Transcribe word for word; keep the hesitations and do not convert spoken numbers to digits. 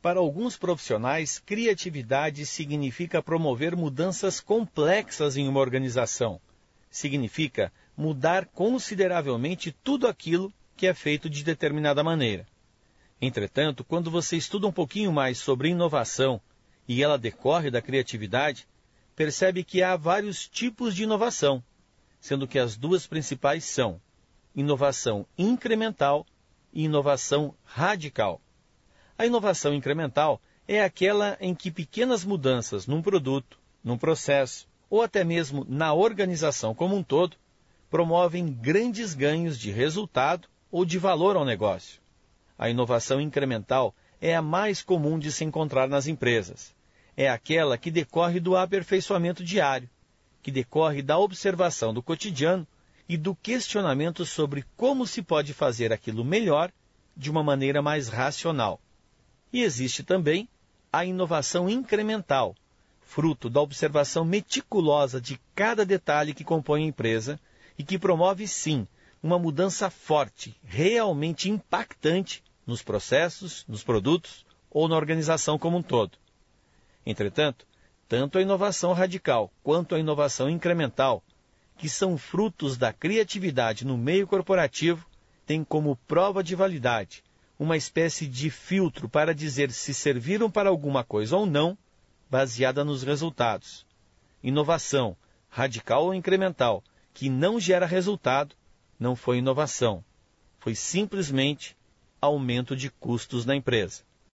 Para alguns profissionais, criatividade significa promover mudanças complexas em uma organização. Significa mudar consideravelmente tudo aquilo que é feito de determinada maneira. Entretanto, quando você estuda um pouquinho mais sobre inovação e ela decorre da criatividade, percebe que há vários tipos de inovação, sendo que as duas principais são inovação incremental e inovação radical. A inovação incremental é aquela em que pequenas mudanças num produto, num processo ou até mesmo na organização como um todo promovem grandes ganhos de resultado ou de valor ao negócio. A inovação incremental é a mais comum de se encontrar nas empresas. É aquela que decorre do aperfeiçoamento diário, que decorre da observação do cotidiano e do questionamento sobre como se pode fazer aquilo melhor de uma maneira mais racional. E existe também a inovação incremental, fruto da observação meticulosa de cada detalhe que compõe a empresa e que promove, sim, uma mudança forte, realmente impactante nos processos, nos produtos ou na organização como um todo. Entretanto, tanto a inovação radical quanto a inovação incremental, que são frutos da criatividade no meio corporativo, têm como prova de validade uma espécie de filtro para dizer se serviram para alguma coisa ou não, baseada nos resultados. Inovação, radical ou incremental, que não gera resultado, não foi inovação. Foi simplesmente aumento de custos na empresa.